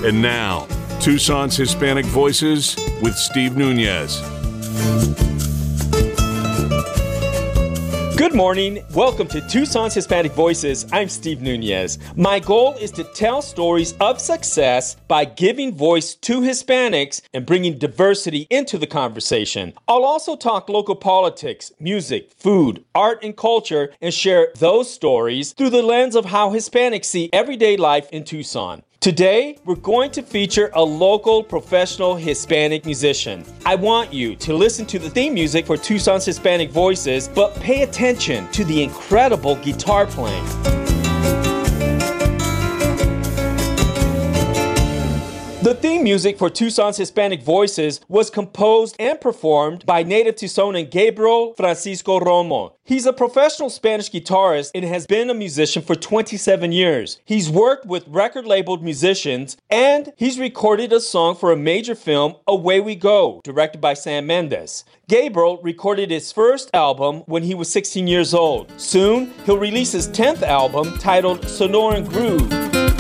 And now, Tucson's Hispanic Voices with Steve Nunez. Good morning. Welcome to Tucson's Hispanic Voices. I'm Steve Nunez. My goal is to tell stories of success by giving voice to Hispanics and bringing diversity into the conversation. I'll also talk local politics, music, food, art, and culture, and share those stories through the lens of how Hispanics see everyday life in Tucson. Today, we're going to feature a local professional Hispanic musician. I want you to listen to the theme music for Tucson's Hispanic Voices, but pay attention to the incredible guitar playing. The theme music for Tucson's Hispanic Voices was composed and performed by native Tucsonan Gabriel Francisco Romo. He's a professional Spanish guitarist and has been a musician for 27 years. He's worked with record-labeled musicians, and he's recorded a song for a major film, Away We Go, directed by Sam Mendes. Gabriel recorded his first album when he was 16 years old. Soon, he'll release his 10th album titled Sonoran Groove.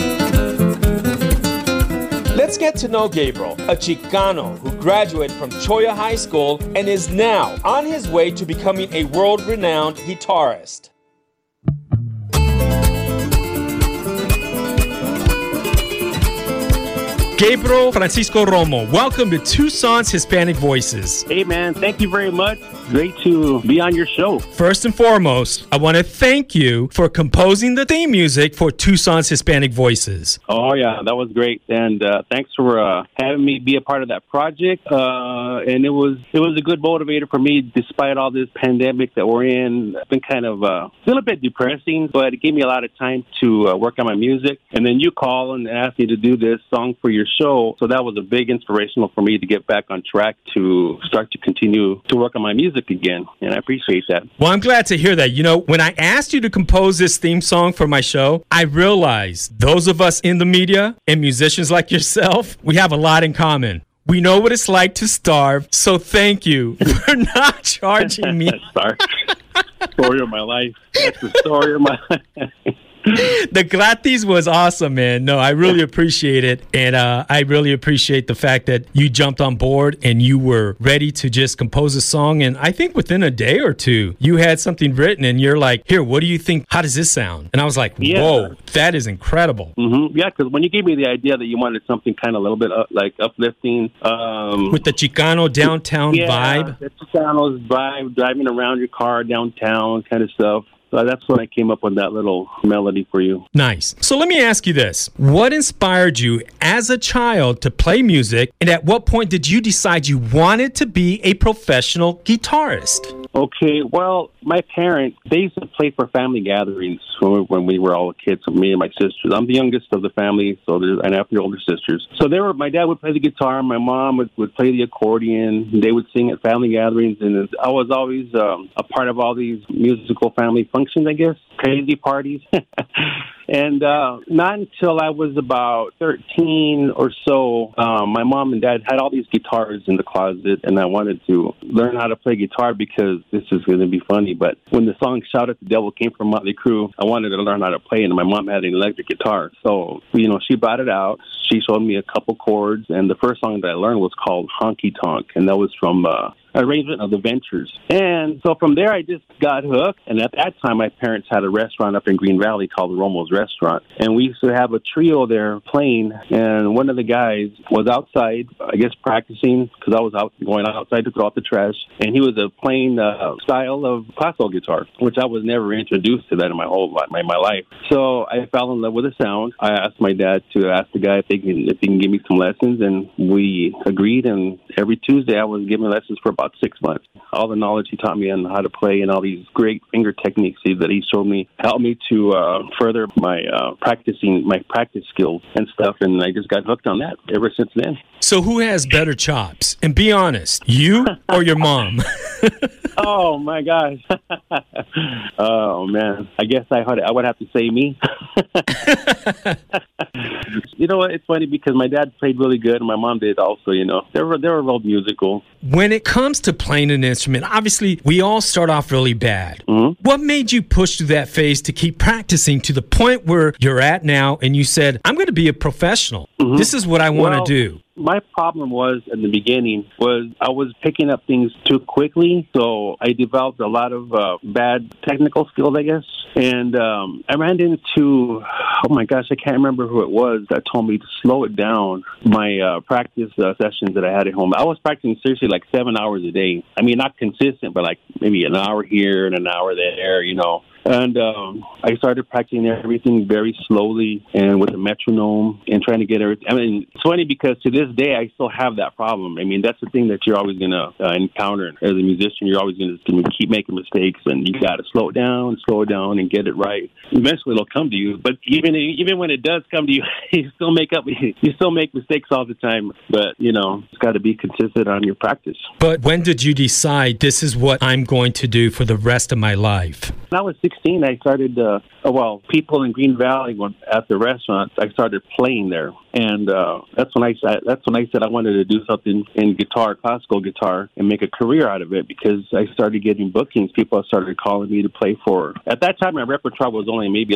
Let's get to know Gabriel, a Chicano who graduated from Choya High School and is now on his way to becoming a world-renowned guitarist. Gabriel Francisco Romo, welcome to Tucson's Hispanic Voices. Hey, man, thank you very much. Great to be on your show. First and foremost, I want to thank you for composing the theme music for Tucson's Hispanic Voices. Oh, yeah, that was great. And thanks for having me be a part of that project. And it was a good motivator for me, despite all this pandemic that we're in. It's been kind of still a bit depressing, but it gave me a lot of time to work on my music. And then you call and ask me to do this song for your show. So that was a big inspirational for me to get back on track to start to continue to work on my music again, and I appreciate that. Well, I'm glad to hear that. You know, when I asked you to compose this theme song for my show, I realized those of us in the media and musicians like yourself, we have a lot in common. We know what it's like to starve, so thank you for not charging me. Story of my life. That's the story of my life. The gratis was awesome, man. No, I really appreciate it. And I really appreciate the fact that you jumped on board and you were ready to just compose a song. And I think within a day or two, you had something written and you're like, here, what do you think? How does this sound? And I was like, whoa, that is incredible. Mm-hmm. Yeah, because when you gave me the idea that you wanted something kind of a little bit like uplifting. With the Chicano downtown vibe. The Chicano's vibe, driving around your car downtown kind of stuff. So that's when I came up with that little melody for you. Nice. So let me ask you this. What inspired you as a child to play music, and at what point did you decide you wanted to be a professional guitarist? Okay, well, my parents, they used to play for family gatherings when we were all kids, me and my sisters. I'm the youngest of the family, and I have 3 older sisters. So my dad would play the guitar, my mom would play the accordion, they would sing at family gatherings, and I was always a part of all these musical family functions, I guess, crazy parties. And not until I was about 13 or so, my mom and dad had all these guitars in the closet, and I wanted to learn how to play guitar because this is going to be funny. But when the song Shout at the Devil came from Motley Crue, I wanted to learn how to play, and my mom had an electric guitar. So, she brought it out. She showed me a couple chords, and the first song that I learned was called Honky Tonk, and that was from arrangement of the Ventures. And so from there, I just got hooked. And at that time, my parents had a restaurant up in Green Valley called Romo's Restaurant. And we used to have a trio there playing. And one of the guys was outside, I guess, practicing because I was going outside to throw out the trash. And he was playing style of classical guitar, which I was never introduced to that in my whole life, my life. So I fell in love with the sound. I asked my dad to ask the guy if he can give me some lessons. And we agreed. And every Tuesday, I was giving lessons for about 6 months. All the knowledge he taught me on how to play and all these great finger techniques that he showed me helped me to further my practice skills and stuff, and I just got hooked on that ever since then. So who has better chops? And be honest, you or your mom? Oh my gosh! Oh man, I guess I would have to say me. You know what? It's funny because my dad played really good, and my mom did also. You know, they were real musical. When it comes to playing an instrument, obviously we all start off really bad. Mm-hmm. What made you push through that phase to keep practicing to the point where you're at now, and you said, "I'm going to be a professional. Mm-hmm. This is what I want to do." My problem was in the beginning was I was picking up things too quickly, so I developed a lot of bad technical skills, I guess. And I ran into, oh my gosh, I can't remember who it was that told me to slow it down. My practice sessions that I had at home, I was practicing seriously like 7 hours a day. I mean, not consistent, but like maybe an hour here and an hour there, you know. And I started practicing everything very slowly and with a metronome and trying to get everything. I mean, it's funny because to this day, I still have that problem. I mean, that's the thing that you're always going to encounter as a musician. You're always going to keep making mistakes, and you got to slow it down, and get it right. Eventually, it'll come to you. But even when it does come to you, you still make mistakes all the time. But, you know, it's got to be consistent on your practice. But when did you decide this is what I'm going to do for the rest of my life? When I was 16, I started, people in Green Valley at the restaurant, I started playing there. And that's when I said I wanted to do something in guitar, classical guitar, and make a career out of it because I started getting bookings. People started calling me to play for. At that time, my repertoire was only maybe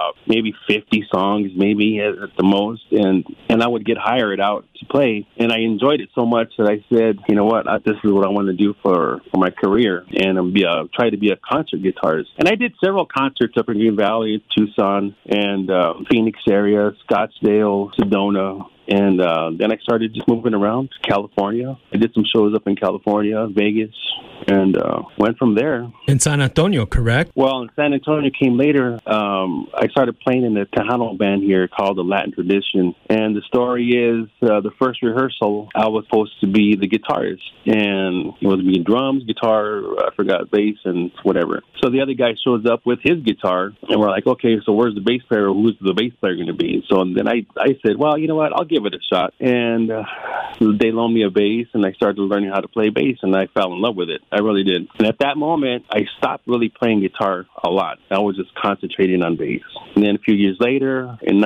50 songs, maybe at the most. And I would get hired out to play. And I enjoyed it so much that I said, you know what, this is what I want to do for my career. And try to be a concert guitarist. And I did several concerts up in Green Valley, Tucson, and Phoenix area, Scottsdale, Sedona. And then I started just moving around to California. I did some shows up in California, Vegas, and went from there. In San Antonio, correct? Well, in San Antonio came later. I started playing in a Tejano band here called the Latin Tradition. And the story is the first rehearsal, I was supposed to be the guitarist. And it was me drums, guitar, I forgot, bass, and whatever. So the other guy shows up with his guitar, and we're like, okay, so where's the bass player? Who's the bass player going to be? So then I said, well, you know what, I'll give it a shot. And they loaned me a bass, and I started learning how to play bass, and I fell in love with it. I really did. And at that moment, I stopped really playing guitar a lot. I was just concentrating on bass. And then a few years later, in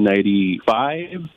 1995,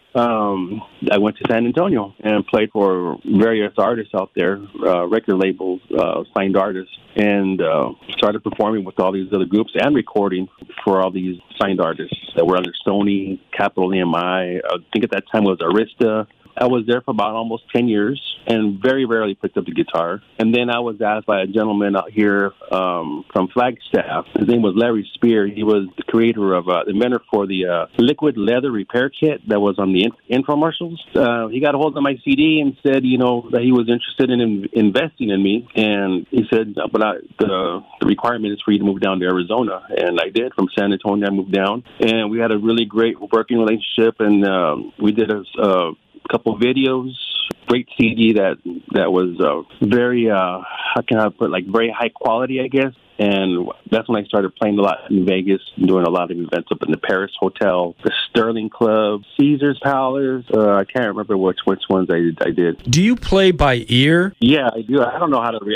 I went to San Antonio and played for various artists out there, record labels, signed artists, and started performing with all these other groups and recording for all these signed artists that were under Sony, Capitol EMI. I think at that time it was Arista. I was there for about almost 10 years and very rarely picked up the guitar. And then I was asked by a gentleman out here from Flagstaff. His name was Larry Spear. He was the creator of, the inventor for the liquid leather repair kit that was on the infomercials. He got a hold of my CD and said, you know, that he was interested in investing in me. And he said, but the requirement is for you to move down to Arizona. And I did. From San Antonio, I moved down. And we had a really great working relationship. And we did a couple of videos, great CD that was very, how can I put, very high quality, I guess. And that's when I started playing a lot in Vegas, doing a lot of events up in the Paris Hotel, the Sterling Club, Caesar's Palace. I can't remember which ones I did. Do you play by ear? Yeah, I do. I don't know how to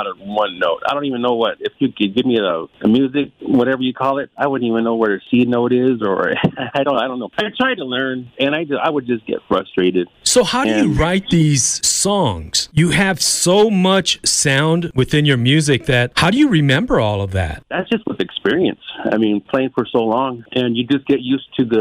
one note. I don't even know if you could give me a music, whatever you call it. I wouldn't even know where a C note is, or I don't know. I tried to learn, and I would just get frustrated. So how do you write these songs? You have so much sound within your music that how do you remember all of that? That's just with experience. I mean, playing for so long, and you just get used to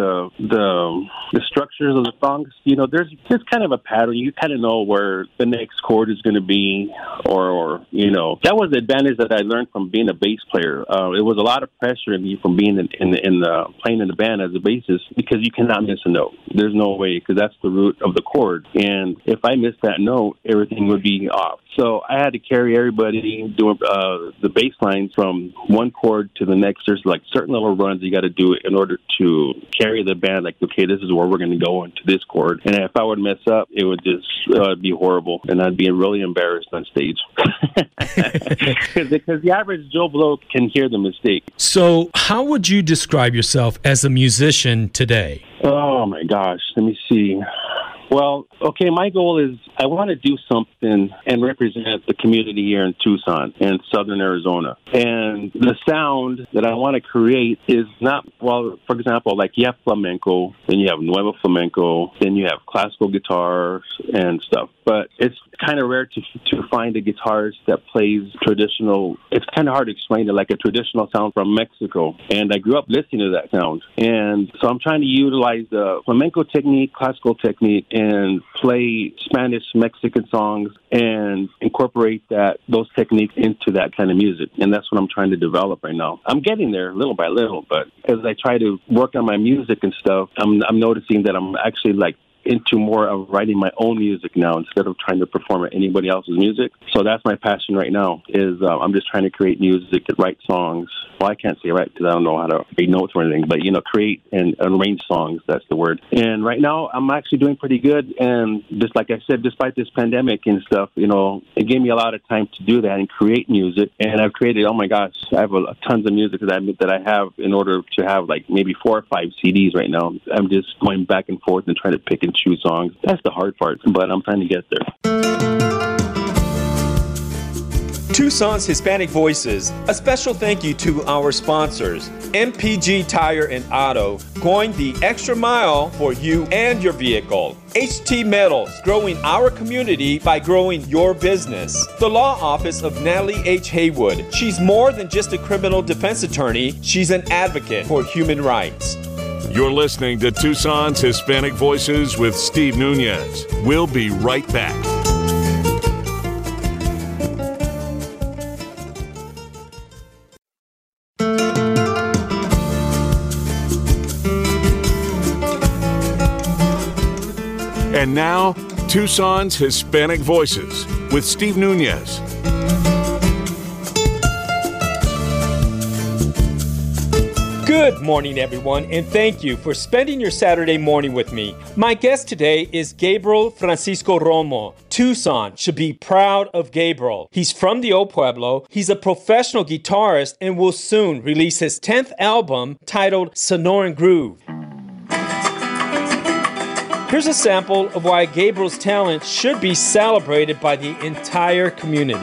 the structures of the songs. You know, there's just kind of a pattern. You kind of know where the next chord is going to be, or you know, that was the advantage that I learned from being a bass player. It was a lot of pressure in me from being playing in the band as a bassist because you cannot miss a note. There's no way, because that's the root of the chord, and if I missed that note, everything would be off. So I had to carry everybody doing the bass lines from one chord to the next. There's certain little runs you got to do in order to carry the band. Okay, this is where we're going to go into this chord. And if I would mess up, it would just be horrible, and I'd be really embarrassed on stage because the average Joe Blow can hear the mistake. So, how would you describe yourself as a musician today? Oh my gosh, let me see. Well, okay, my goal is I want to do something and represent the community here in Tucson and southern Arizona. And the sound that I want to create is not, well, for example, like you have flamenco, then you have nuevo flamenco, then you have classical guitars and stuff. But it's kind of rare to find a guitarist that plays traditional. It's kind of hard to explain it, like a traditional sound from Mexico. And I grew up listening to that sound. And so I'm trying to utilize the flamenco technique, classical technique, and play Spanish, Mexican songs and incorporate those techniques into that kind of music. And that's what I'm trying to develop right now. I'm getting there little by little, but as I try to work on my music and stuff, I'm noticing that I'm actually like into more of writing my own music now instead of trying to perform anybody else's music. So that's my passion right now is I'm just trying to create music and write songs. Well, I can't say write because I don't know how to read notes or anything, but, create and arrange songs. That's the word. And right now I'm actually doing pretty good. And just like I said, despite this pandemic and stuff, it gave me a lot of time to do that and create music. And I've created, oh my gosh, I have tons of music that I have in order to have like maybe 4 or 5 CDs right now. I'm just going back and forth and trying to pick and choose songs. That's the hard part, but I'm trying to get there. Tucson's Hispanic Voices. A special thank you to our sponsors, MPG Tire and Auto, going the extra mile for you and your vehicle. HT Metals, growing our community by growing your business. The law office of Natalie H. Haywood. She's more than just a criminal defense attorney. She's an advocate for human rights. You're listening to Tucson's Hispanic Voices with Steve Nunez. We'll be right back. And now, Tucson's Hispanic Voices with Steve Nunez. Good morning, everyone, and thank you for spending your Saturday morning with me. My guest today is Gabriel Francisco Romo. Tucson should be proud of Gabriel. He's from the Old Pueblo. He's a professional guitarist and will soon release his 10th album titled Sonoran Groove. Here's a sample of why Gabriel's talent should be celebrated by the entire community.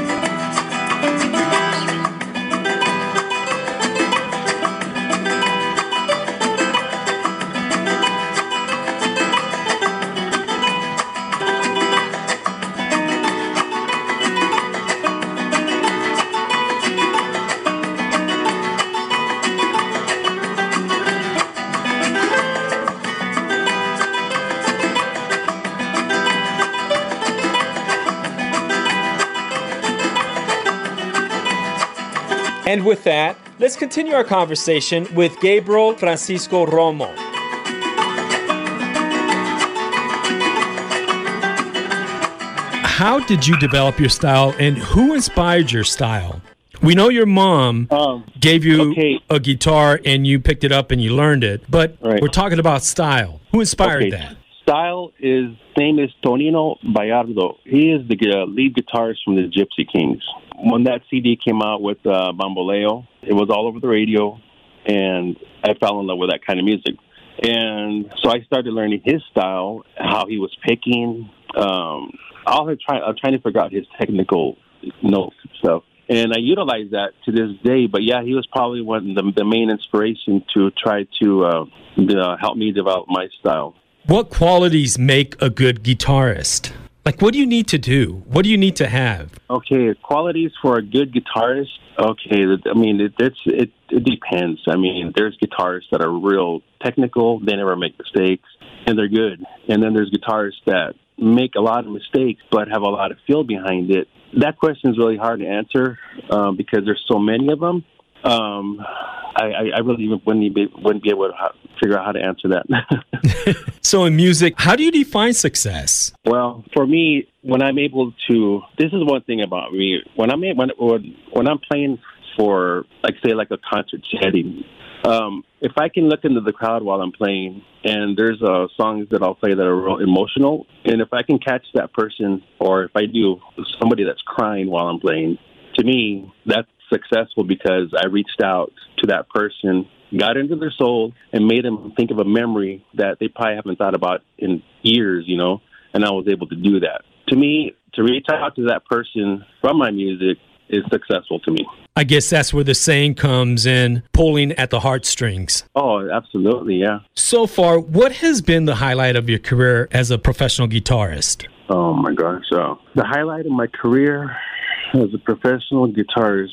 And with that, let's continue our conversation with Gabriel Francisco Romo. How did you develop your style, and who inspired your style? We know your mom gave you a guitar and you picked it up and you learned it, but We're talking about style. Who inspired that? Style is, name is Tonino Bayardo. He is the lead guitarist from the Gypsy Kings. When that CD came out with Bamboleo, it was all over the radio, and I fell in love with that kind of music. And so I started learning his style, how he was picking. I'm trying to figure out his technical notes and stuff. And I utilize that to this day. But yeah, he was probably the main inspiration to try to help me develop my style. What qualities make a good guitarist? Like, what do you need to do? What do you need to have? Okay, qualities for a good guitarist. Okay, I mean, it depends. I mean, there's guitarists that are real technical. They never make mistakes, and they're good. And then there's guitarists that make a lot of mistakes but have a lot of feel behind it. That question is really hard to answer because there's so many of them. I really wouldn't be able to figure out how to answer that. So in music, how do you define success? Well, for me, when I'm able to, this is one thing about me. When I'm playing for, like, say, like a concert setting, if I can look into the crowd while I'm playing, and there's songs that I'll play that are real emotional, and if I can catch that person, or if I do, somebody that's crying while I'm playing, to me, that's successful because I reached out to that person got into their soul, and made them think of a memory that they probably haven't thought about in years, and I was able to do that. To me, to reach out to that person from my music is successful to me. I guess that's where the saying comes in, pulling at the heartstrings. Oh, absolutely, yeah. So far, what has been the highlight of your career as a professional guitarist? Oh, my gosh. The highlight of my career as a professional guitarist,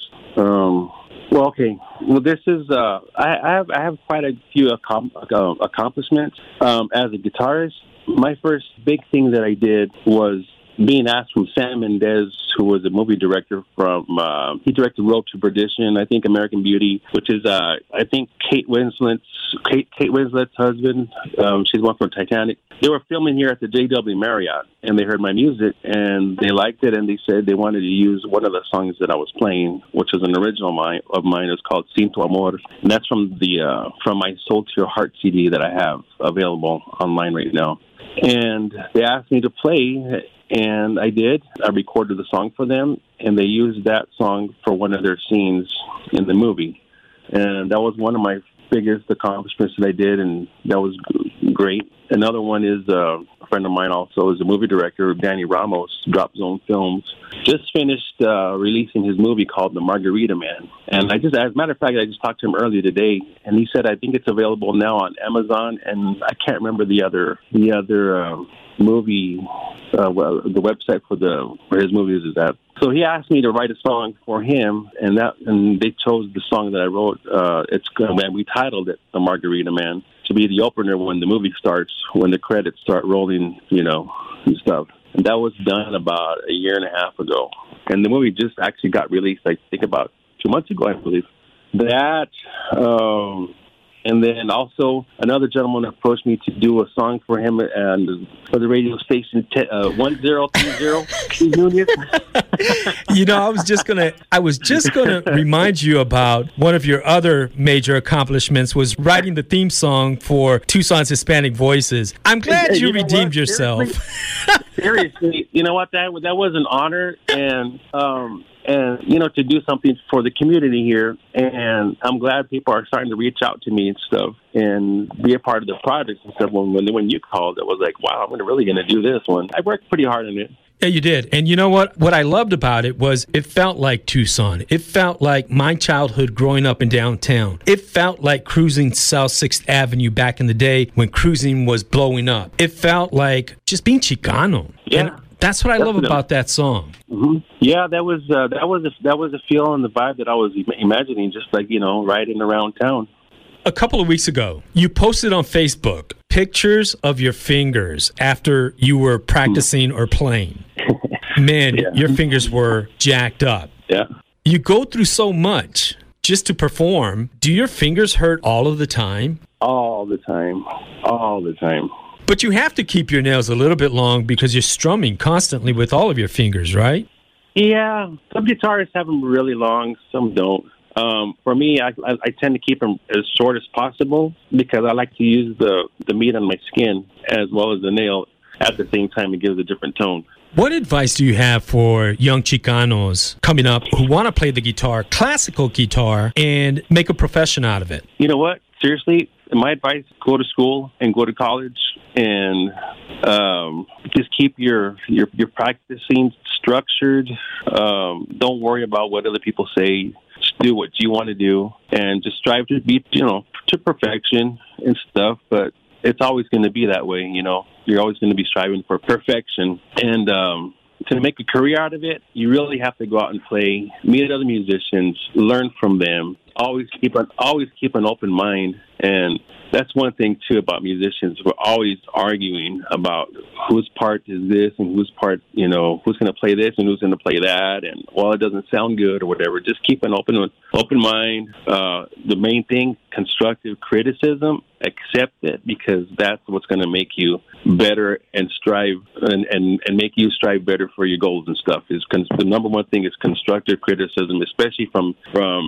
this is, I have quite a few accomplishments. As a guitarist, my first big thing that I did was being asked from Sam Mendes, who was a movie director he directed Road to Perdition, I think American Beauty, which is, I think Kate Winslet's husband. She's one from Titanic. They were filming here at the JW Marriott, and they heard my music, and they liked it, and they said they wanted to use one of the songs that I was playing, which is an original of mine. It's called Sin Tu Amor, and that's from my Soul to Your Heart CD that I have available online right now. And they asked me to play, and I did. I recorded the song for them, and they used that song for one of their scenes in the movie. And that was one of my biggest accomplishments that I did, and that was great. Another one is a friend of mine also is a movie director, Danny Ramos, Drop Zone Films. Just finished releasing his movie called The Margarita Man. And as a matter of fact, I just talked to him earlier today, and he said I think it's available now on Amazon, and I can't remember the other movie, the website for his movies is at. So he asked me to write a song for him, and they chose the song that I wrote. We titled it "The Margarita Man" to be the opener when the movie starts, when the credits start rolling, and stuff. And that was done about a year and a half ago, and the movie just actually got released, I think, about 2 months ago, I believe. That. And then also another gentleman approached me to do a song for him and for the radio station 1030. Nunez. I was just gonna remind you about one of your other major accomplishments was writing the theme song for Tucson's Hispanic Voices. I'm glad you redeemed yourself. Seriously, you know what? That was an honor, and to do something for the community here. And I'm glad people are starting to reach out to me and stuff and be a part of the project and stuff. When you called, it was like, wow, I'm really going to do this one. I worked pretty hard on it. Yeah, you did. And you know what? What I loved about it was it felt like Tucson. It felt like my childhood growing up in downtown. It felt like cruising South 6th Avenue back in the day when cruising was blowing up. It felt like just being Chicano. Yeah. And that's what I love about that song. Mm-hmm. Yeah, that was a feel and the vibe that I was imagining, just like, riding around town. A couple of weeks ago, you posted on Facebook pictures of your fingers after you were practicing or playing. Man, yeah. Your fingers were jacked up. Yeah. You go through so much just to perform. Do your fingers hurt all of the time? All the time. All the time. But you have to keep your nails a little bit long because you're strumming constantly with all of your fingers, right? Yeah. Some guitarists have them really long, some don't. For me, I tend to keep them as short as possible because I like to use the meat on my skin as well as the nail at the same time. It gives a different tone. What advice do you have for young Chicanos coming up who want to play the guitar, classical guitar, and make a profession out of it? You know what? Seriously, my advice, go to school and go to college and just keep your practicing structured. Don't worry about what other people say. Just do what you want to do and just strive to be, to perfection and stuff. But it's always going to be that way, You're always going to be striving for perfection. And to make a career out of it, you really have to go out and play, meet other musicians, learn from them. Always keep an open mind. And that's one thing, too, about musicians. We're always arguing about whose part is this and whose part, who's going to play this and who's going to play that. And, it doesn't sound good or whatever. Just keep an open mind. The main thing, constructive criticism, accept it because that's what's going to make you better and strive and make you strive better for your goals and stuff. The number one thing is constructive criticism, especially from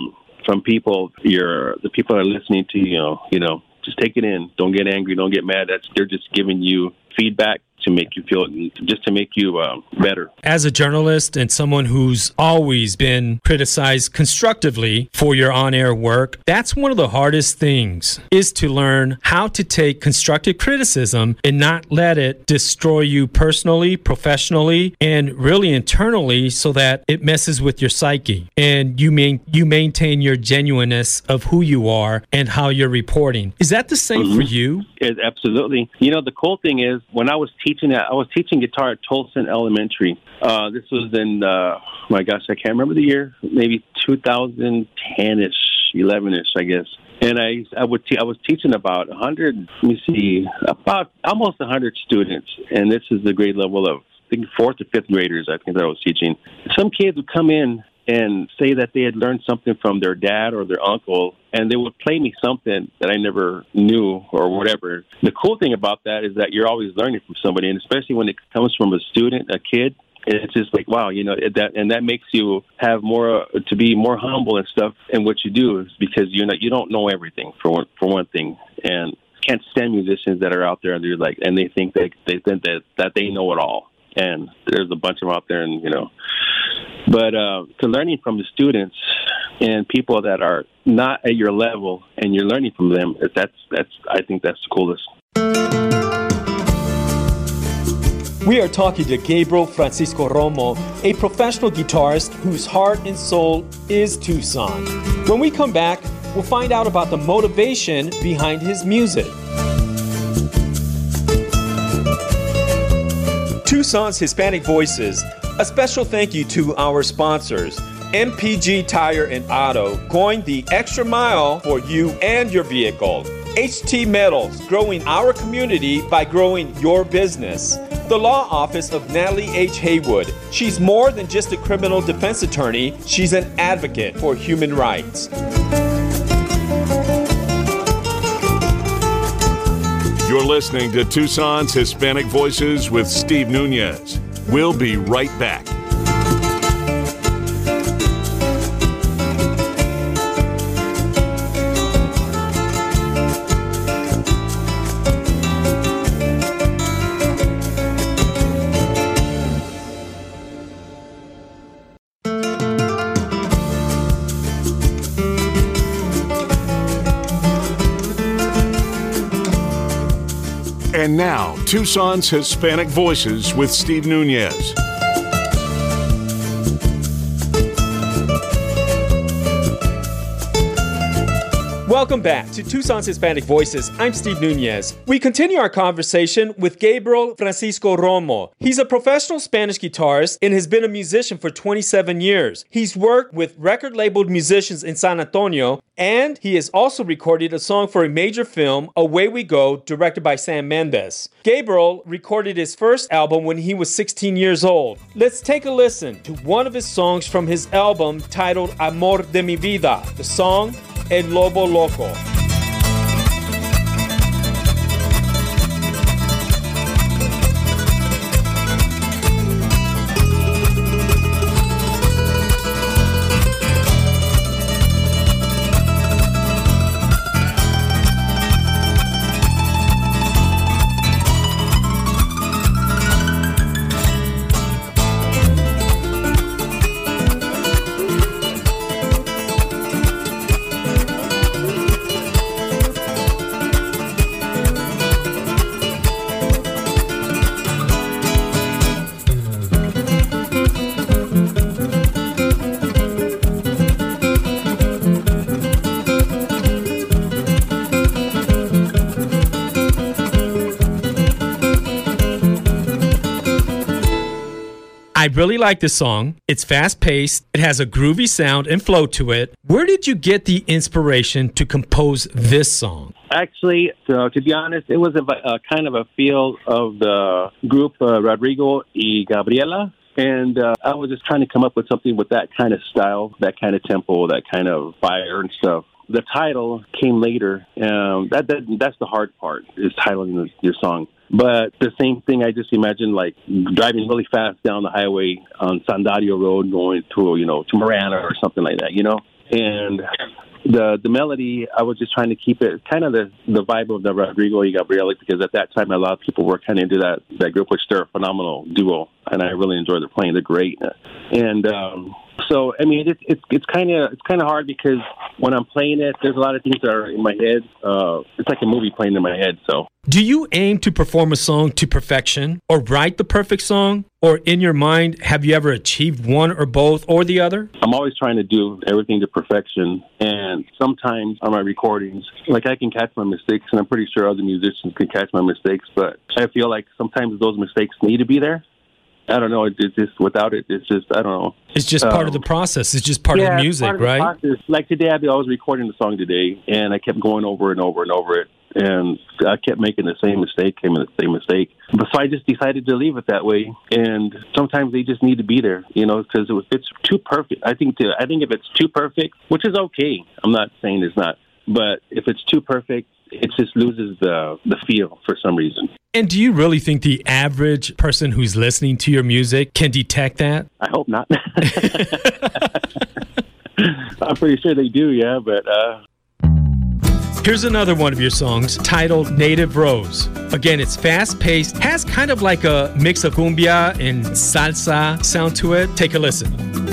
people. The people that are listening to you, just take it in. Don't get angry. Don't get mad. They're just giving you feedback to make you feel, just to make you better. As a journalist and someone who's always been criticized constructively for your on-air work, that's one of the hardest things, is to learn how to take constructive criticism and not let it destroy you personally, professionally, and really internally, so that it messes with your psyche and you maintain your genuineness of who you are and how you're reporting. Is that the same for you? Absolutely. The cool thing is, when I was teaching guitar at Tolson Elementary. This was in, my gosh, I can't remember the year, maybe 2010-ish, 11-ish, I guess. And I was teaching about about almost 100 students. And this is the grade level of, I think, 4th or 5th graders, I think, that I was teaching. Some kids would come in and say that they had learned something from their dad or their uncle, and they would play me something that I never knew or whatever. The cool thing about that is that you're always learning from somebody, and especially when it comes from a student, a kid, it's just like, wow, that makes you have to be more humble and stuff in what you do, because you don't know everything for one thing, and can't stand musicians that are out there and they're like, and they think that they know it all, and there's a bunch of them out there, and But to learning from the students and people that are not at your level, and you're learning from them, I think that's the coolest. We are talking to Gabriel Francisco Romo, a professional guitarist whose heart and soul is Tucson. When we come back, we'll find out about the motivation behind his music. Tucson's Hispanic Voices. A special thank you to our sponsors, MPG Tire and Auto, going the extra mile for you and your vehicle. HT Metals, growing our community by growing your business. The law office of Natalie H. Haywood. She's more than just a criminal defense attorney. She's an advocate for human rights. You're listening to Tucson's Hispanic Voices with Steve Nunez. We'll be right back. And now, Tucson's Hispanic Voices with Steve Nunez. Welcome back to Tucson's Hispanic Voices. I'm Steve Nunez. We continue our conversation with Gabriel Francisco Romo. He's a professional Spanish guitarist and has been a musician for 27 years. He's worked with record-labeled musicians in San Antonio, and he has also recorded a song for a major film, Away We Go, directed by Sam Mendes. Gabriel recorded his first album when he was 16 years old. Let's take a listen to one of his songs from his album titled Amor de mi Vida, the song El Lobo Loco. I really like this song. It's fast-paced. It has a groovy sound and flow to it. Where did you get the inspiration to compose this song? Actually, to be honest, it was a kind of a feel of the group Rodrigo y Gabriela. And I was just trying to come up with something with that kind of style, that kind of tempo, that kind of fire and stuff. The title came later. That's the hard part, is titling your song. But the same thing, I just imagine like driving really fast down the highway on San Dario Road, going to Marana or something like that, And the melody, I was just trying to keep it kind of the vibe of the Rodrigo y Gabriela, because at that time a lot of people were kind of into that group, which they're a phenomenal duo, and I really enjoy their playing. They're great, and so I mean it's kind of hard because when I'm playing it, there's a lot of things that are in my head. It's like a movie playing in my head. So, do you aim to perform a song to perfection, or write the perfect song, or in your mind, have you ever achieved one or both or the other? I'm always trying to do everything to perfection, and sometimes on my recordings, like I can catch my mistakes, and I'm pretty sure other musicians can catch my mistakes, but I feel like sometimes those mistakes need to be there. I don't know. It's just without it, it's just, I don't know. It's just part of the process. It's just part of the music, right? Like today, I was recording the song today, and I kept going over and over and over it, and I kept making the same mistake. But so I just decided to leave it that way. And sometimes they just need to be there, because it's too perfect. I think if it's too perfect, which is okay, I'm not saying it's not, but if it's too perfect, it just loses the feel for some reason. And do you really think the average person who's listening to your music can detect that? I hope not. I'm pretty sure they do, yeah, but... Here's another one of your songs titled Native Rose. Again, it's fast-paced, has kind of like a mix of cumbia and salsa sound to it. Take a listen.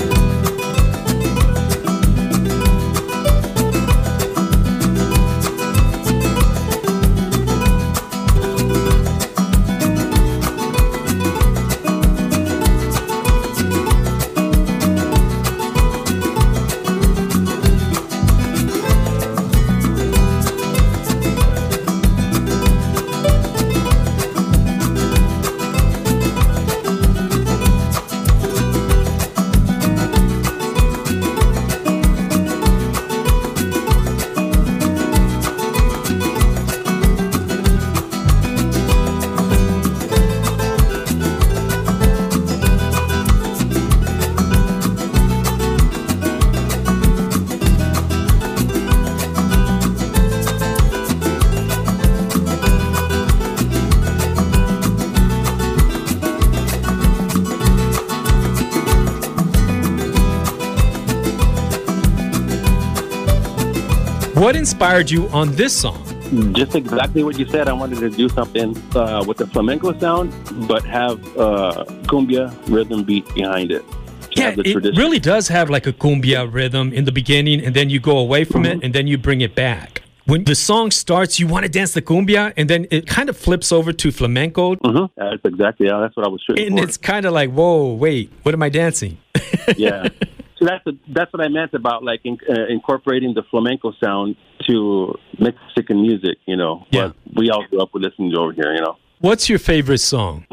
What inspired you on this song? Just exactly what you said. I wanted to do something with the flamenco sound, but have cumbia rhythm beat behind it. Yeah, it really does have like a cumbia rhythm in the beginning, and then you go away from it, and then you bring it back. When the song starts, you want to dance the cumbia, and then it kind of flips over to flamenco. Mm-hmm. That's exactly, that's what I was shooting for. And it's kind of like, whoa, wait, what am I dancing? Yeah. So that's what I meant about like incorporating the flamenco sound to Mexican music, Yeah. What we all grew up with listening to over here, What's your favorite song?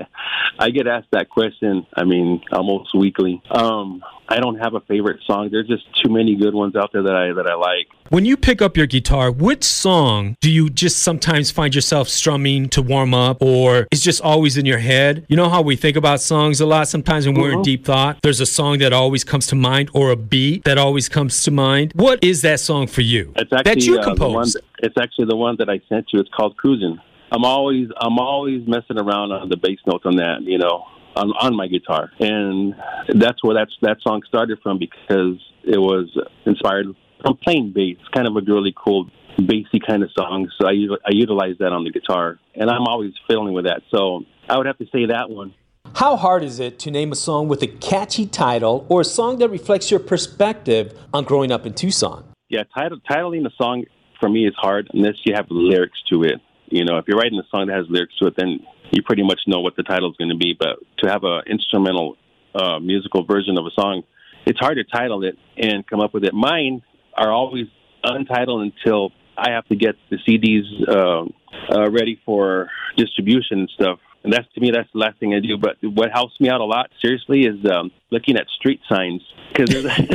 I get asked that question, almost weekly. I don't have a favorite song. There's just too many good ones out there that I like. When you pick up your guitar, which song do you just sometimes find yourself strumming to warm up, or it's just always in your head? You know how we think about songs a lot sometimes when we're in deep thought? There's a song that always comes to mind, or a beat that always comes to mind. What is that song for you? It's actually, that you composed? It's actually the one that I sent you. It's called Cruisin'. I'm always messing around on the bass notes on that, on my guitar, and that's where that song started from, because it was inspired from playing bass. It's kind of a really cool bassy kind of song, so I utilize that on the guitar, and I'm always fiddling with that. So I would have to say that one. How hard is it to name a song with a catchy title, or a song that reflects your perspective on growing up in Tucson? Yeah, titling a song for me is hard unless you have lyrics to it. If you're writing a song that has lyrics to it, then you pretty much know what the title is going to be. But to have an instrumental musical version of a song, it's hard to title it and come up with it. Mine are always untitled until I have to get the CDs ready for distribution and stuff. And to me, that's the last thing I do. But what helps me out a lot, seriously, is looking at street signs. Because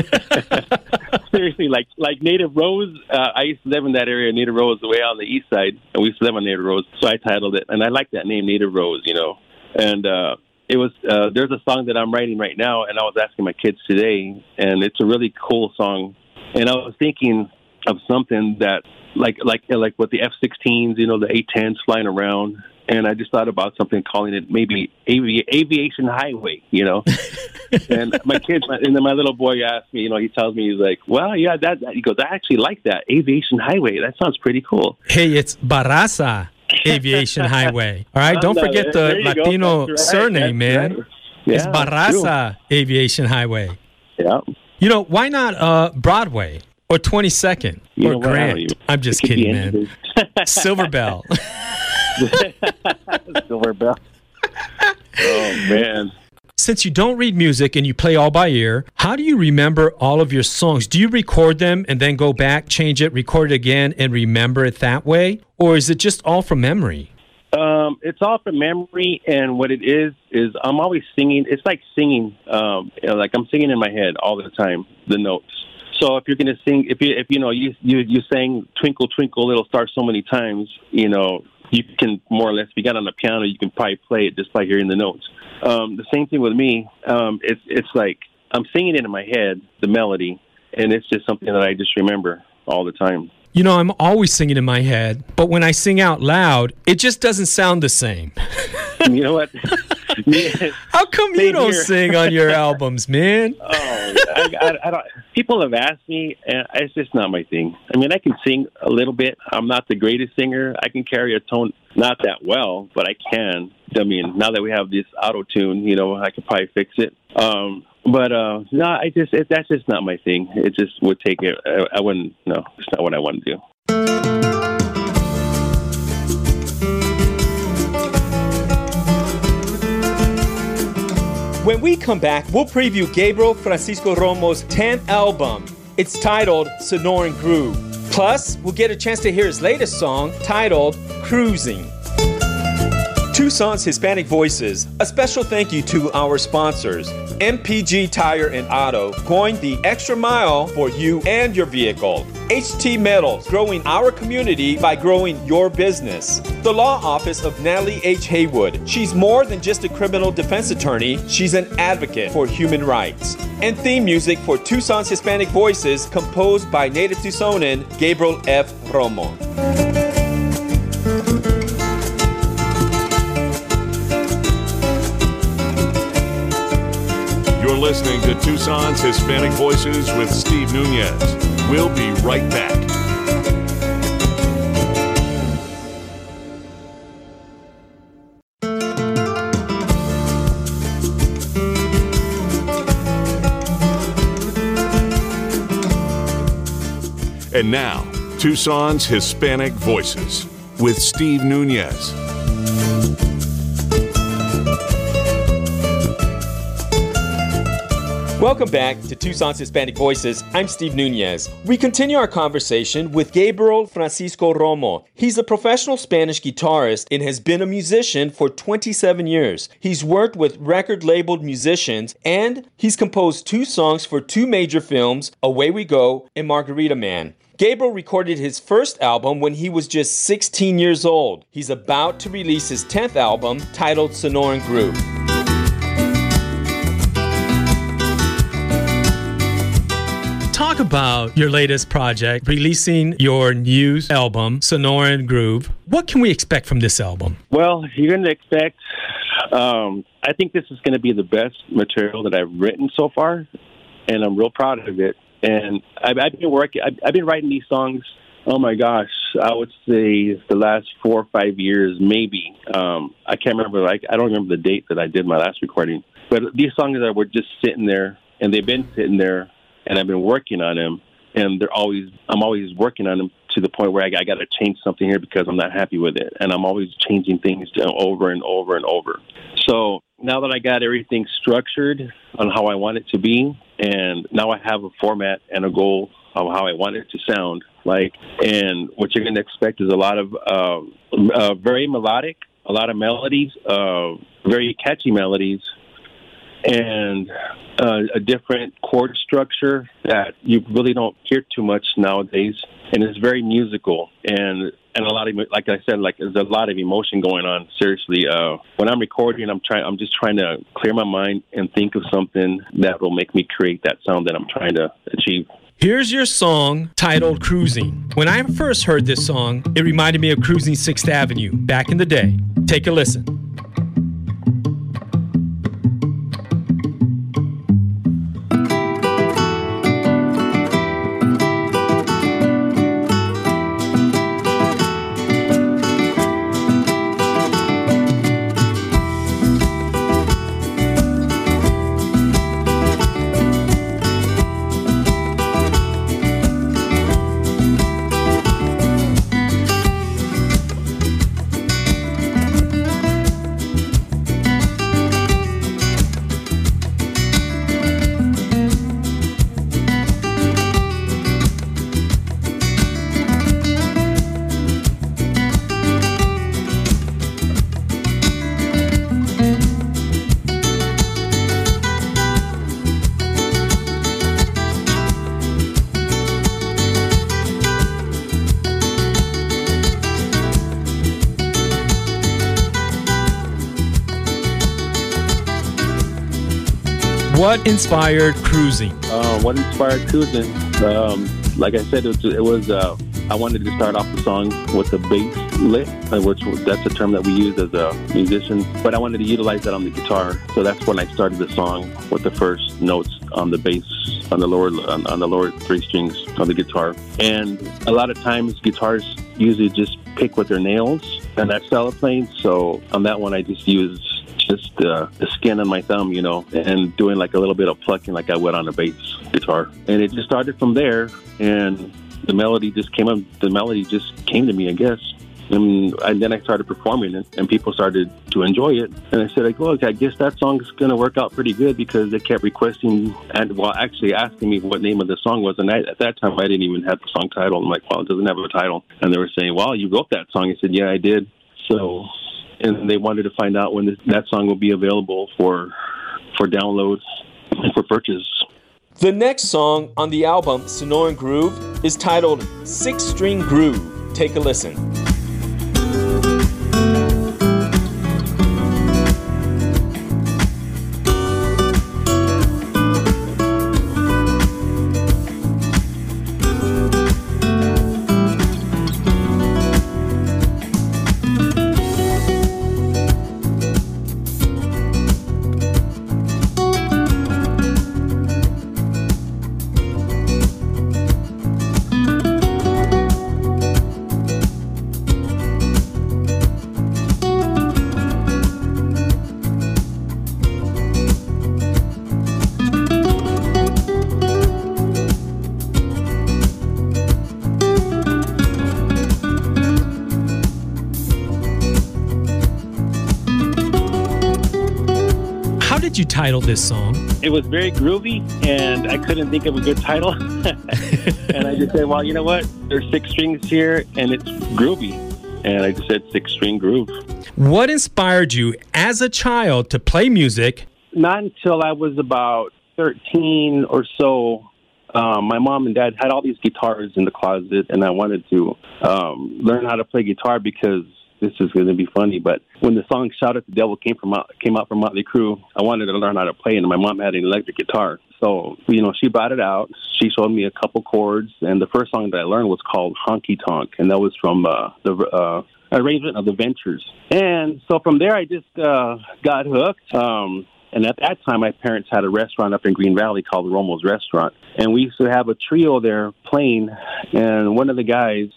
seriously, like Native Rose, I used to live in that area. Native Rose, way out on the east side, and we used to live on Native Rose. So I titled it, and I like that name, Native Rose. And it was there's a song that I'm writing right now, and I was asking my kids today, and it's a really cool song. And I was thinking of something that like with the F-16s, the A-10s flying around. and I just thought about something, calling it maybe Aviation Highway, you know. And my kids, and then my little boy asked me, you know, he tells me, he's like, well, yeah, that he goes, I actually like that, Aviation Highway. That sounds pretty cool. Hey, it's Barraza Aviation Highway. All right, don't forget the Latino surname, man. Right. Yeah, it's Barraza Aviation Highway. Yeah. You know, why not Broadway or 22nd or Grant? I'm just kidding, man. Silver Bell. Silver Bell. Oh, man. Since you don't read music and you play all by ear, how do you remember all of your songs? Do you record them and then go back, change it, record it again, and remember it that way? Or is it just all from memory? It's all from memory, and what it is I'm always singing. It's like singing, like I'm singing in my head all the time, the notes. So if you're going to sing, if you know, you sang Twinkle, Twinkle, Little Star so many times, you know, you can more or less, if you got on the piano, you can probably play it just by hearing the notes. The same thing with me. It's like I'm singing it in my head, the melody, and it's just something that I just remember all the time. You know, I'm always singing in my head, but when I sing out loud, it just doesn't sound the same. You know what? How come you don't sing on your albums, man? Oh, I don't. People have asked me, and it's just not my thing. I mean, I can sing a little bit. I'm not the greatest singer. I can carry a tone, not that well, but I can. I mean, now that we have this auto tune, you know, I could probably fix it. But no, that's just not my thing. It just would take it. I wouldn't. No, it's not what I want to do. When we come back, we'll preview Gabriel Francisco Romo's 10th album. It's titled Sonoran Groove. Plus, we'll get a chance to hear his latest song titled Cruising. Tucson's Hispanic Voices. A special thank you to our sponsors, MPG Tire and Auto, going the extra mile for you and your vehicle. HT Metals, growing our community by growing your business. The Law Office of Natalie H. Haywood. She's more than just a criminal defense attorney, she's an advocate for human rights. And theme music for Tucson's Hispanic Voices, composed by native Tucsonan Gabriel F. Romo. You're listening to Tucson's Hispanic Voices with Steve Nunez. We'll be right back. And now, Tucson's Hispanic Voices with Steve Nunez. Welcome back to Tucson's Hispanic Voices. I'm Steve Nunez. We continue our conversation with Gabriel Francisco Romo. He's a professional Spanish guitarist and has been a musician for 27 years. He's worked with record-labeled musicians, and he's composed 2 songs for 2 major films, Away We Go and Margarita Man. Gabriel recorded his first album when he was just 16 years old. He's about to release his 10th album, titled Sonoran Groove. Talk about your latest project, releasing your new album, Sonoran Groove. What can we expect from this album? Well, you're going to expect, I think this is going to be the best material that I've written so far, and I'm real proud of it. And I've been writing these songs, oh my gosh, I would say the last 4 or 5 years, maybe. I can't remember, I don't remember the date that I did my last recording. But these songs that were just sitting there, and they've been sitting there, and I've been working on them, and I'm always working on them to the point where I got to change something here because I'm not happy with it, and I'm always changing things over and over and over. So now that I got everything structured on how I want it to be, and now I have a format and a goal of how I want it to sound like, and what you're going to expect is a lot of very melodic, a lot of melodies, very catchy melodies, and a different chord structure that you really don't hear too much nowadays, and it's very musical and a lot of, like I said, like there's a lot of emotion going on. Seriously, when I'm recording, I'm just trying to clear my mind and think of something that will make me create that sound that I'm trying to achieve. Here's your song titled Cruising. When I first heard this song, it reminded me of Cruising 6th Avenue back in the day. Take a listen. What inspired Cruising? What inspired Cruising? Like I said, it was I wanted to start off the song with the bass lick, which that's a term that we use as a musician, but I wanted to utilize that on the guitar. So that's when I started the song with the first notes on the bass, on the lower three strings of the guitar. And a lot of times guitars usually just pick with their nails and that style of playing. So on that one, I just used the skin on my thumb, and doing like a little bit of plucking like I would on a bass guitar. And it just started from there, and the melody just came to me, I guess. And then I started performing it, and people started to enjoy it. And I said, look, I guess that song's going to work out pretty good, because they kept requesting actually asking me what name of the song was. And at that time, I didn't even have the song title. I'm like, well, it doesn't have a title. And they were saying, well, you wrote that song. I said, yeah, I did. So, and they wanted to find out when that song will be available for download and for purchase. The next song on the album, Sonoran Groove, is titled 6-String Groove. Take a listen. You titled this song? It was very groovy, and I couldn't think of a good title. And I just said, well, you know what? There's 6 strings here, and it's groovy. And I just said 6-string groove. What inspired you as a child to play music? Not until I was about 13 or so. My mom and dad had all these guitars in the closet, and I wanted to learn how to play guitar, because this is going to be funny, but when the song Shout at the Devil came out from Motley Crue, I wanted to learn how to play, and my mom had an electric guitar. So, she brought it out. She showed me a couple chords, and the first song that I learned was called Honky Tonk, and that was from the arrangement of The Ventures. And so from there, I just got hooked. And at that time, my parents had a restaurant up in Green Valley called Romo's Restaurant. And we used to have a trio there playing. And one of the guys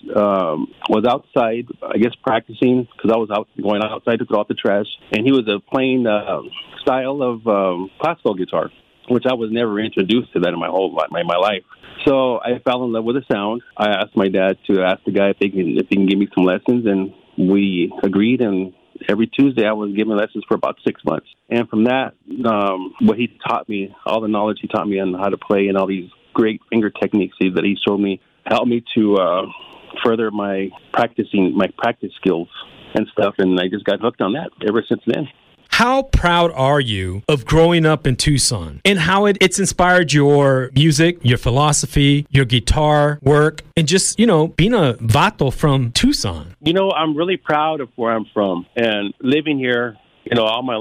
was outside, I guess, practicing, because I was going outside to throw out the trash. And he was playing style of classical guitar, which I was never introduced to that in my whole life, my life. So I fell in love with the sound. I asked my dad to ask the guy if he can give me some lessons, and we agreed. And every Tuesday, I was giving lessons for about 6 months. And from that, what he taught me, all the knowledge he taught me on how to play and all these great finger techniques that he showed me, helped me to further my practice skills and stuff. And I just got hooked on that ever since then. How proud are you of growing up in Tucson and how it's inspired your music, your philosophy, your guitar work, and just, being a vato from Tucson? I'm really proud of where I'm from, and living here, all my life.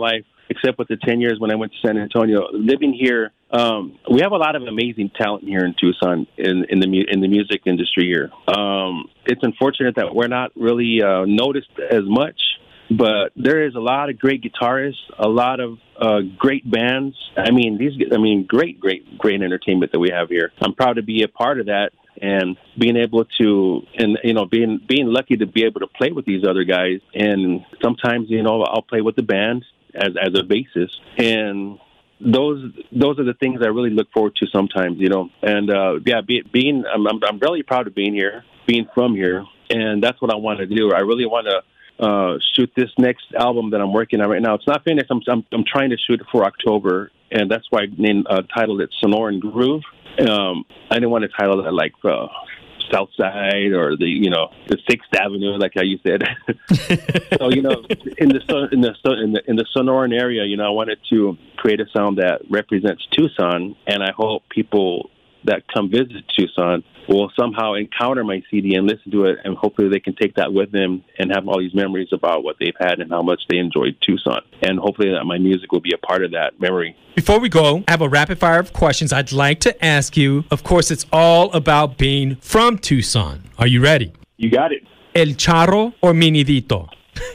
except with the 10 years when I went to San Antonio. Living here, we have a lot of amazing talent here in Tucson in the music industry here. It's unfortunate that we're not really noticed as much, but there is a lot of great guitarists, a lot of great bands. Great entertainment that we have here. I'm proud to be a part of that. And being able to, being lucky to be able to play with these other guys. And sometimes, I'll play with the band as a bassist. And those are the things I really look forward to sometimes, And I'm really proud of being here, being from here, and that's what I want to do. I really want to shoot this next album that I'm working on right now. It's not finished. I'm trying to shoot it for October, and that's why I titled it Sonoran Groove. I didn't want to title it like South Side or the 6th Avenue, like how you said. So in the Sonoran area, I wanted to create a sound that represents Tucson, and I hope people that come visit Tucson will somehow encounter my CD and listen to it, and hopefully they can take that with them and have all these memories about what they've had and how much they enjoyed Tucson. And hopefully that my music will be a part of that memory. Before we go, I have a rapid fire of questions I'd like to ask you. Of course, it's all about being from Tucson. Are you ready? You got it. El Charro or Minidito?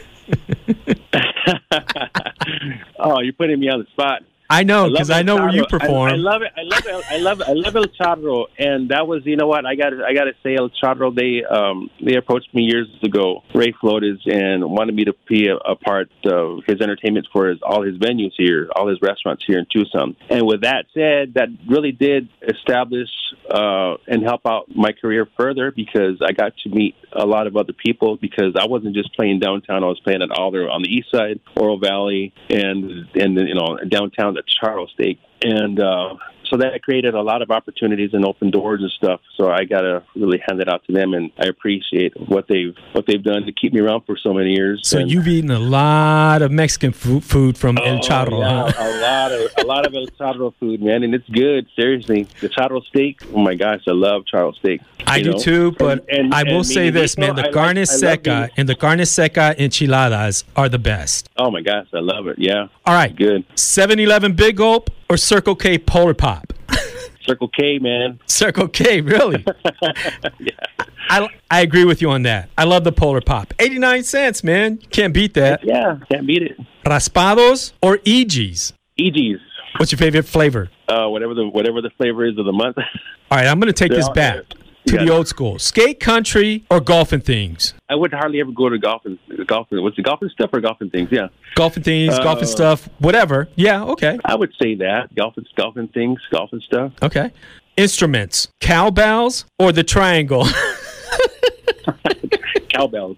Oh, you're putting me on the spot. I know, because I know where you perform. I love it. I love El Charro, and that was, what, I got to say, El Charro. They approached me years ago, Ray Flores, and wanted me to be a part of his entertainment for all his venues here, all his restaurants here in Tucson. And with that said, that really did establish and help out my career further, because I got to meet a lot of other people, because I wasn't just playing downtown. I was playing at Alder on the east side, Oro Valley, and downtown at Charro Steak. And so that created a lot of opportunities and open doors and stuff. So I got to really hand it out to them, and I appreciate what they've done to keep me around for so many years. So you've eaten a lot of Mexican food from El Charro, yeah, huh? a lot of El Charro food, man, and it's good. Seriously, the Charro steak. Oh my gosh, I love Charro steak. I do too, but I will say this, man: the carne seca and the carne seca enchiladas are the best. Oh my gosh, I love it. Yeah. All right, good. 7-Eleven Big Gulp or Circle K Polar Pop? Circle K, man. Circle K, really? Yeah. I agree with you on that. I love the Polar Pop. 89 cents, man. You can't beat that. Yeah, can't beat it. Raspados or EGs? EGs. What's your favorite flavor? Whatever the flavor is of the month. All right, I'm going to take this back to the old school. Skate country or golfing things? I would hardly ever go to golfing. What's the golfing stuff or golfing things? Yeah. Golfing things, golfing stuff, whatever. Yeah, okay. I would say that. Golfing things, golfing stuff. Okay. Instruments, cowbells or the triangle? Cowbells.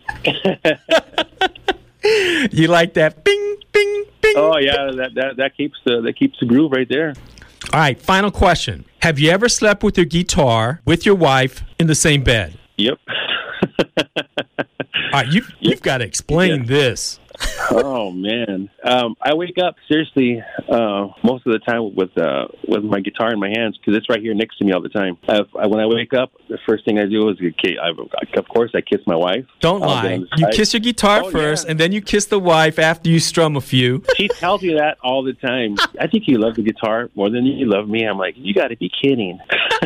You like that? Bing, bing, bing. Oh yeah, that keeps the groove right there. All right, final question. Have you ever slept with your guitar with your wife in the same bed? Yep. All right, you've got to explain this. Oh man, I wake up seriously most of the time with my guitar in my hands, because it's right here next to me all the time. When I wake up, the first thing I do is, of course, I kiss my wife. Don't lie. You kiss your guitar first, and then you kiss the wife after you strum a few. She tells me that all the time. I think you love the guitar more than you love me. I'm like, you got to be kidding.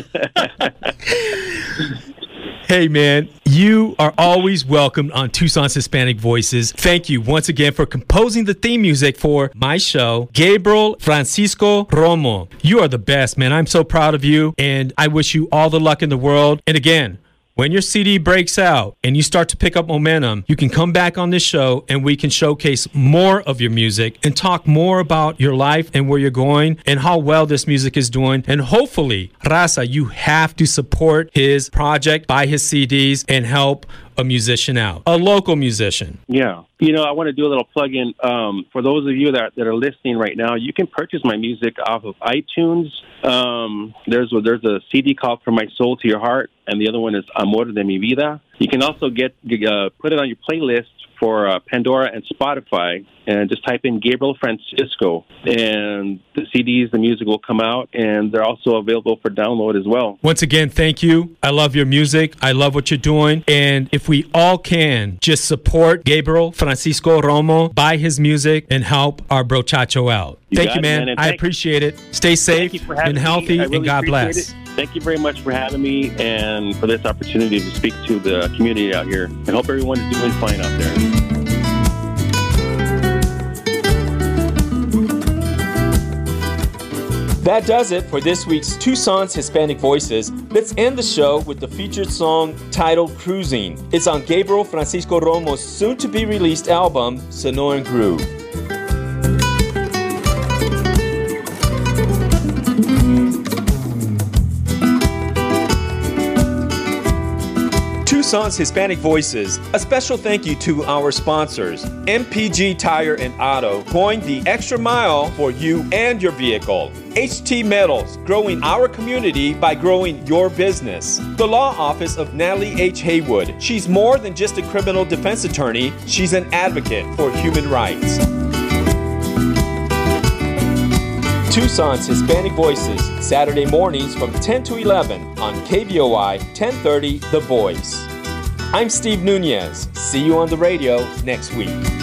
Hey, man, you are always welcome on Tucson's Hispanic Voices. Thank you once again for composing the theme music for my show, Gabriel Francisco Romo. You are the best, man. I'm so proud of you, and I wish you all the luck in the world. And again, when your CD breaks out and you start to pick up momentum, you can come back on this show and we can showcase more of your music and talk more about your life and where you're going and how well this music is doing. And hopefully, Raza, you have to support his project, buy his CDs, and help a musician out, a local musician. Yeah. I want to do a little plug-in. For those of you that are listening right now, you can purchase my music off of iTunes. There's a CD called From My Soul to Your Heart, and the other one is Amor de mi vida. You can also put it on your playlist for Pandora and Spotify, and just type in Gabriel Francisco, and the CDs, the music will come out, and they're also available for download as well. Once again, thank you. I love your music. I love what you're doing. And if we all can just support Gabriel Francisco Romo, buy his music, and help our brochacho out. Thank you, man. I appreciate it. Stay safe and healthy, and God bless. Thank you very much for having me and for this opportunity to speak to the community out here. I hope everyone is doing fine out there. That does it for this week's Tucson's Hispanic Voices. Let's end the show with the featured song titled Cruising. It's on Gabriel Francisco Romo's soon-to-be-released album, Sonoran Groove. Tucson's Hispanic Voices. A special thank you to our sponsors, MPG Tire and Auto, going the extra mile for you and your vehicle. HT Metals, growing our community by growing your business. The Law Office of Natalie H. Haywood. She's more than just a criminal defense attorney, she's an advocate for human rights. Tucson's Hispanic Voices, Saturday mornings from 10 to 11 on KVOI 1030 The Voice. I'm Steve Nunez. See you on the radio next week.